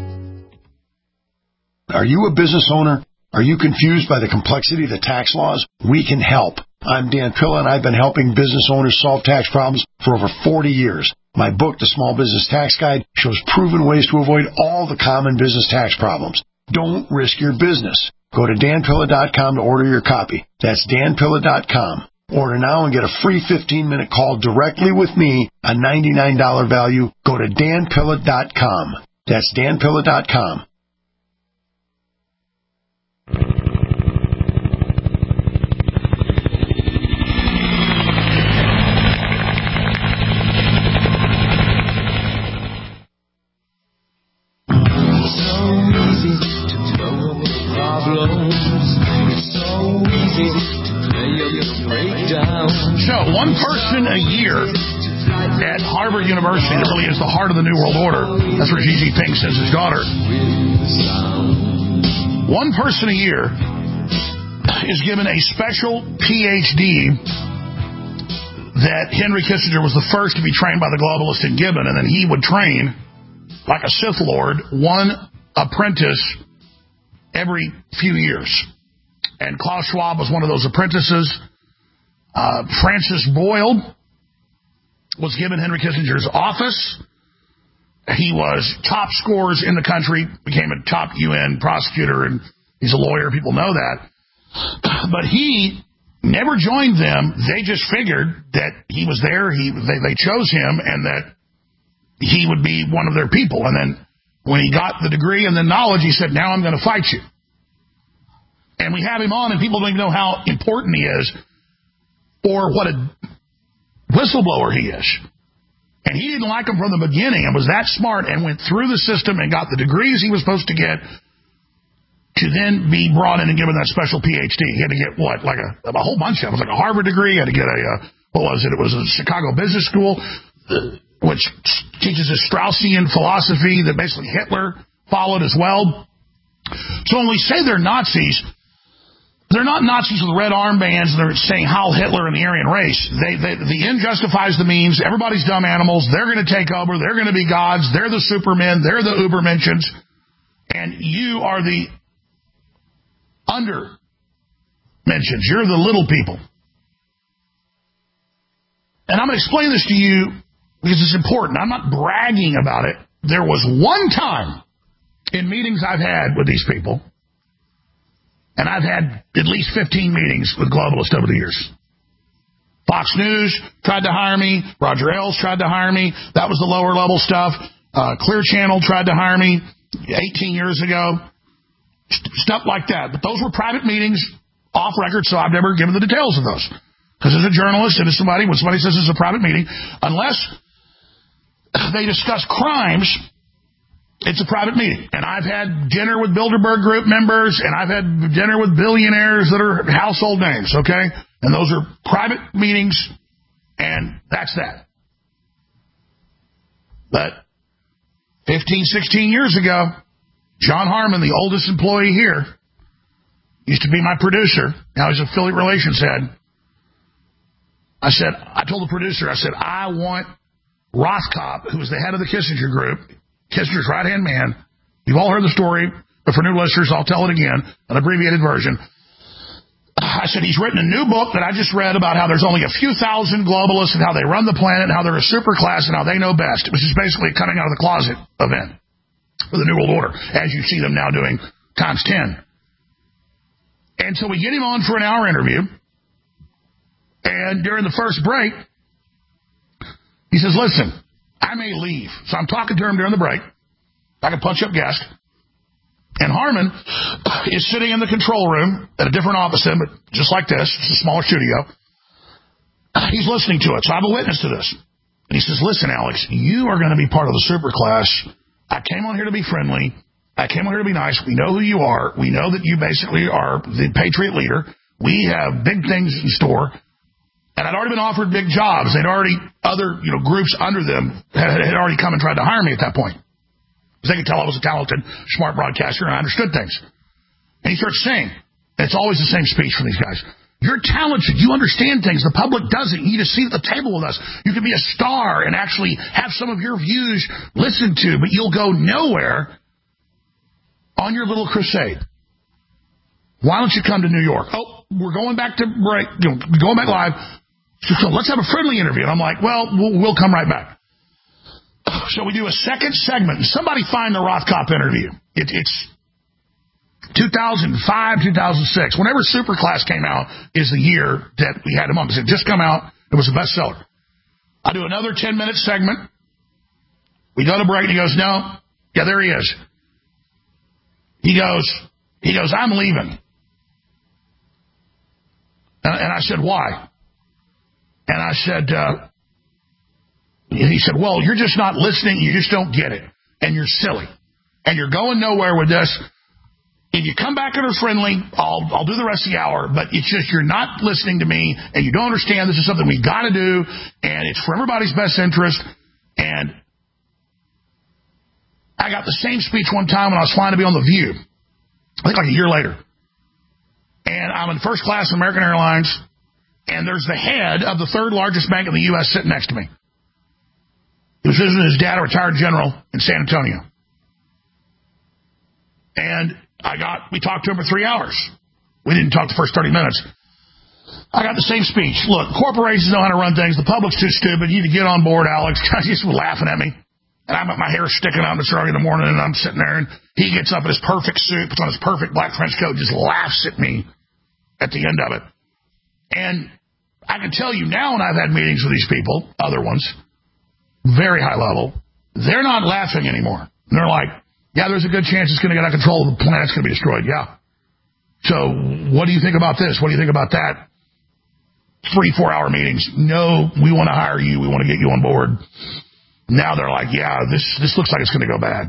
D: Are you a business owner? Are you confused by the complexity of the tax laws? We can help. I'm Dan Pilla, and I've been helping business owners solve tax problems for over forty years. My book, The Small Business Tax Guide, shows proven ways to avoid all the common business tax problems. Don't risk your business. Go to dan pilla dot com to order your copy. That's dan pilla dot com. Order now and get a free fifteen-minute call directly with me, a ninety-nine dollars value. Go to dan pilla dot com. That's dan pilla dot com.
B: So, one person a year at Harvard University that really is the heart of the New World Order. That's where Xi Jinping sends his daughter. One person a year is given a special P H D that Henry Kissinger was the first to be trained by the globalists in given, and then he would train, like a Sith Lord, one apprentice every few years. And Klaus Schwab was one of those apprentices. Uh, Francis Boyle was given Henry Kissinger's office. He was top scorers in the country, became a top U N prosecutor, and he's a lawyer. People know that. But he never joined them. They just figured that he was there. He they, they chose him, and that he would be one of their people. And then when he got the degree and the knowledge, he said, now I'm going to fight you. And we have him on, and people don't even know how important he is or what a whistleblower he is. And he didn't like him from the beginning and was that smart and went through the system and got the degrees he was supposed to get to then be brought in and given that special P H D. He had to get, what, like a, a whole bunch of them. It was like a Harvard degree. He had to get a, uh, what was it? It was a Chicago Business School, uh, which teaches a Straussian philosophy that basically Hitler followed as well. So when we say they're Nazis, they're not Nazis with red armbands and they're saying Heil Hitler and the Aryan race. They, they, the end justifies the means. Everybody's dumb animals. They're going to take over. They're going to be gods. They're the supermen. They're the Ubermenschens. And you are the under mentions. You're the little people. And I'm going to explain this to you because it's important. I'm not bragging about it. There was one time in meetings I've had with these people, and I've had at least fifteen meetings with globalists over the years. Fox News tried to hire me. Roger Ailes tried to hire me. That was the lower level stuff. Uh, Clear Channel tried to hire me. eighteen years ago, stuff like that. But those were private meetings off record, so I've never given the details of those. Because as a journalist and as somebody, when somebody says it's a private meeting, unless they discuss crimes, it's a private meeting. And I've had dinner with Bilderberg Group members, and I've had dinner with billionaires that are household names, okay? And those are private meetings, and that's that. But fifteen, sixteen years ago, John Harmon, the oldest employee here, used to be my producer. Now he's affiliate relations head. I said, I told the producer, I said, I want Rothkopf, who was the head of the Kissinger Group, Kissinger's right-hand man. You've all heard the story, but for new listeners, I'll tell it again, an abbreviated version. I said, he's written a new book that I just read about how there's only a few thousand globalists and how they run the planet and how they're a super class and how they know best. It was just basically a coming out of the closet event for the New World Order, as you see them now doing times ten. And so we get him on for an hour interview. And during the first break, he says, listen, I may leave. So I'm talking to him during the break. I can punch up guest. And Harmon is sitting in the control room at a different office, but just like this. It's a smaller studio. He's listening to it. So I have a witness to this. And he says, listen, Alex, you are going to be part of the super class. I came on here to be friendly. I came on here to be nice. We know who you are. We know that you basically are the patriot leader. We have big things in store. And I'd already been offered big jobs. They'd already, other you know groups under them had, had already come and tried to hire me at that point. Because they could tell I was a talented, smart broadcaster and I understood things. And he starts saying, and it's always the same speech from these guys, you're talented, you understand things, the public doesn't, you need to sit at the table with us. You can be a star and actually have some of your views listened to, but you'll go nowhere on your little crusade. Why don't you come to New York? Oh, we're going back to break, you know, going back live. So let's have a friendly interview. And I'm like, well, well, we'll come right back. So we do a second segment. Somebody find the Rothkopf interview. It, it's two thousand five, two thousand six. Whenever Superclass came out is the year that we had him on. Because it just come out. It was a bestseller. I do another ten-minute segment. We go to break, and he goes, no. Yeah, there he is. He goes, he goes, I'm leaving. And, and I said, why? And I said, uh, he said, well, you're just not listening. You just don't get it. And you're silly. And you're going nowhere with this. If you come back and are friendly, I'll, I'll do the rest of the hour. But it's just you're not listening to me, and you don't understand this is something we got to do, and it's for everybody's best interest. And I got the same speech one time when I was flying to be on The View. I think like a year later. And I'm in first class in American Airlines, and there's the head of the third largest bank in the U S sitting next to me. He was visiting his dad, a retired general in San Antonio. And I got, we talked to him for three hours. We didn't talk the first thirty minutes. I got the same speech. Look, corporations know how to run things. The public's too stupid. You need to get on board, Alex. He's laughing at me. And I'm my hair sticking out. It's early in the morning, and I'm sitting there, and he gets up in his perfect suit, puts on his perfect black trench coat, just laughs at me at the end of it. And I can tell you now, when I've had meetings with these people, other ones, very high level, they're not laughing anymore. And they're like, yeah, there's a good chance it's going to get out of control. The planet's going to be destroyed. Yeah. So what do you think about this? What do you think about that? Three, four-hour meetings. No, we want to hire you. We want to get you on board. Now they're like, yeah, this, this looks like it's going to go bad.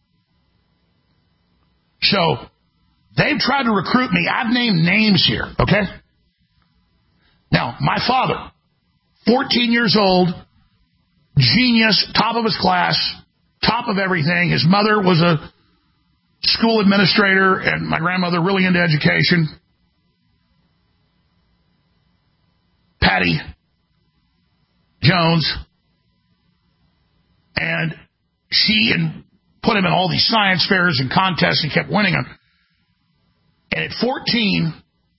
B: So they've tried to recruit me. I've named names here, okay? Now, my father, fourteen years old, genius, top of his class, top of everything. His mother was a school administrator, and my grandmother really into education. Patty Jones. And she and put him in all these science fairs and contests and kept winning them. And at fourteen,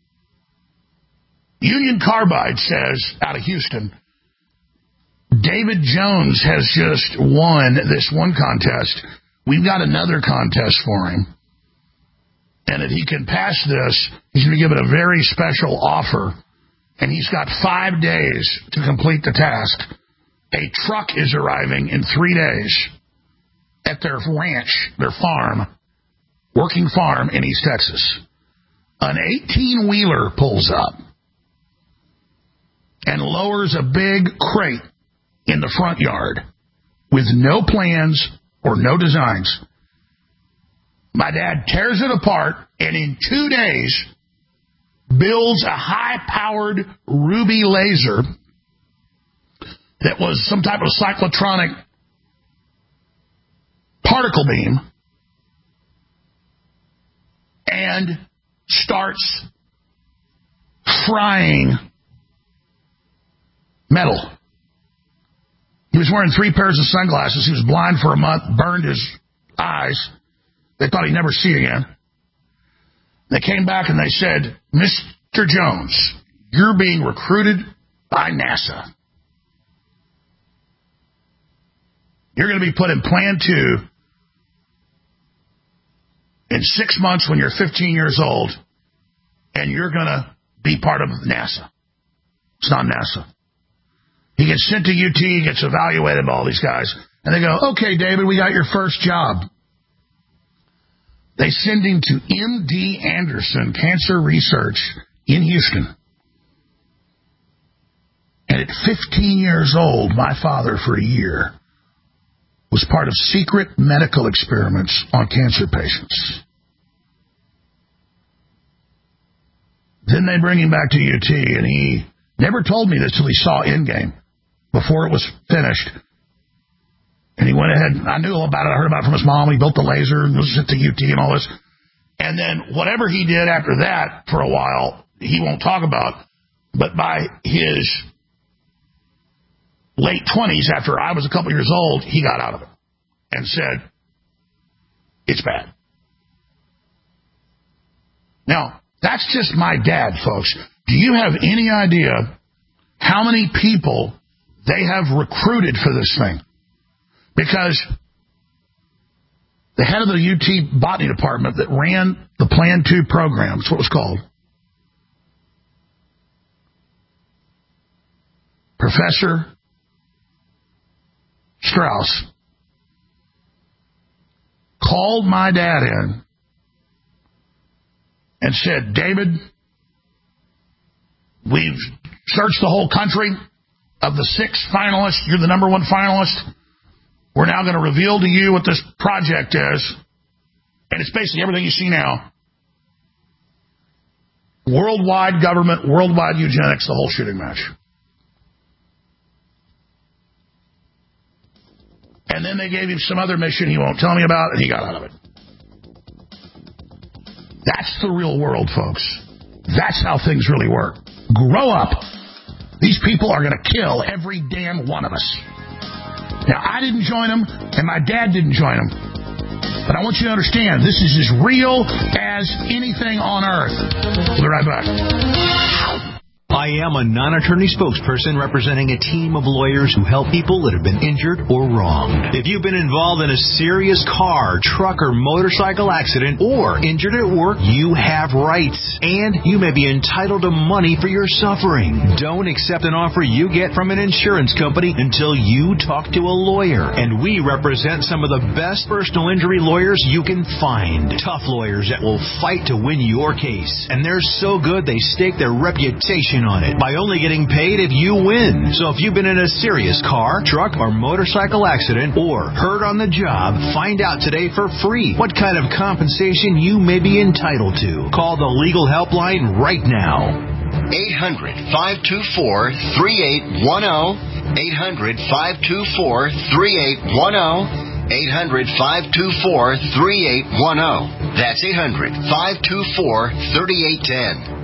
B: Union Carbide says, out of Houston, David Jones has just won this one contest. We've got another contest for him. And if he can pass this, he's going to give it a very special offer. And he's got five days to complete the task. A truck is arriving in three days. at their ranch, their farm, working farm in East Texas. An eighteen-wheeler pulls up and lowers a big crate in the front yard with no plans or no designs. My dad tears it apart and in two days builds a high-powered ruby laser that was some type of cyclotronic particle beam and starts frying metal. He was wearing three pairs of sunglasses. He was blind for a month, burned his eyes. They thought he'd never see again. They came back and they said, Mister Jones, you're being recruited by NASA. You're going to be put in Plan two in six months when you're fifteen years old, and you're going to be part of NASA. It's not NASA. He gets sent to U T, he gets evaluated by all these guys, and they go, okay, David, we got your first job. They send him to M D Anderson Cancer Research in Houston. And at fifteen years old, my father, for a year, was part of secret medical experiments on cancer patients. Then they bring him back to U T, and he never told me this till he saw Endgame, before it was finished. And he went ahead, I knew all about it, I heard about it from his mom, he built the laser, and was sent to U T and all this. And then whatever he did after that, for a while, he won't talk about, but by his late twenties, after I was a couple years old, he got out of it and said, it's bad. Now, that's just my dad, folks. Do you have any idea how many people they have recruited for this thing? Because the head of the U T botany department that ran the Plan two program, that's what it was called, Professor Strauss, called my dad in and said, David, we've searched the whole country. Of the six finalists, you're the number one finalist. We're now going to reveal to you what this project is. And it's basically everything you see now. Worldwide government, worldwide eugenics, the whole shooting match. And then they gave him some other mission he won't tell me about, and he got out of it. That's the real world, folks. That's how things really work. Grow up. These people are going to kill every damn one of us. Now, I didn't join them, and my dad didn't join them. But I want you to understand, this is as real as anything on earth. We'll be right back.
E: I am a non-attorney spokesperson representing a team of lawyers who help people that have been injured or wronged. If you've been involved in a serious car, truck, or motorcycle accident or injured at work, you have rights, and you may be entitled to money for your suffering. Don't accept an offer you get from an insurance company until you talk to a lawyer, and we represent some of the best personal injury lawyers you can find. Tough lawyers that will fight to win your case, and they're so good they stake their reputation on it by only getting paid if you win. So if you've been in a serious car, truck, or motorcycle accident or hurt on the job, find out today for free what kind of compensation you may be entitled to. Call the legal helpline right now.
F: eight hundred, five two four, three eight one zero. eight hundred, five two four, three eight one zero. eight hundred, five two four, three eight one zero. That's eight hundred, five two four, three eight one zero.